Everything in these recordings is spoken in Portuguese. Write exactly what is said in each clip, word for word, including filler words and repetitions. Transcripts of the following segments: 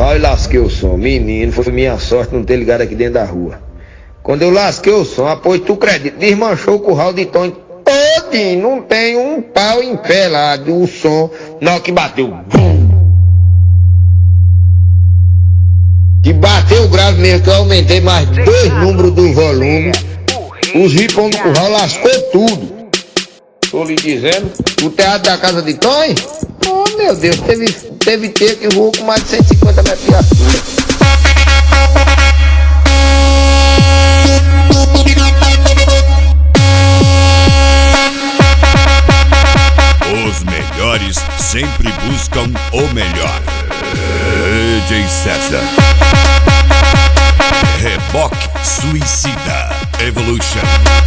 Aí lasquei o som, menino, foi minha sorte não ter ligado aqui dentro da rua. Quando eu lasquei o som, após tu acredita, desmanchou o curral de Tonho todinho, não tem um pau em pé lá do som, na hora que bateu, bum! Que bateu grave mesmo, que eu aumentei mais dois números do volume, os ripões do curral lascou tudo. Tô lhe dizendo, o teatro da casa de Tonho, oh meu Deus, teve, teve ter que voou com mais de cento e cinquenta metros de altura. Os melhores sempre buscam o melhor. D J César. Reboque Suicida Evolution.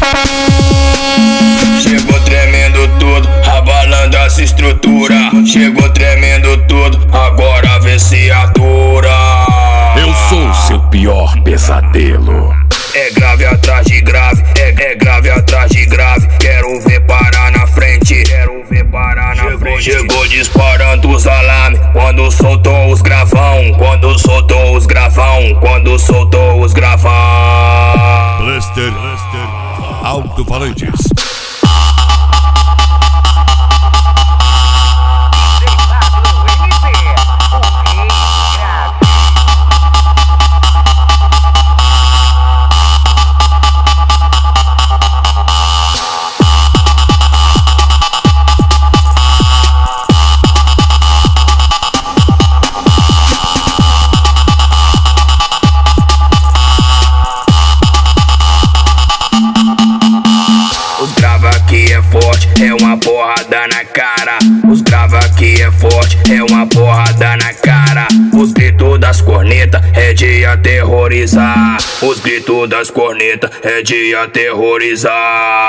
Chegou tremendo tudo, abalando essa estrutura. Chegou tremendo tudo, agora vê se atura. Eu sou seu pior pesadelo. É grave atrás de grave, é, é grave atrás de grave. Quero ver parar na frente, quero ver parar na chegou, frente. Chegou disparando os alarmes, quando soltou os gravão. Quando soltou os gravão, quando soltou os gravão. Blaster, Blaster, alto-falantes. É uma porrada na cara. Os grava aqui é forte, é uma porrada na cara. Os gritos das cornetas é de aterrorizar. Os gritos das cornetas é de aterrorizar.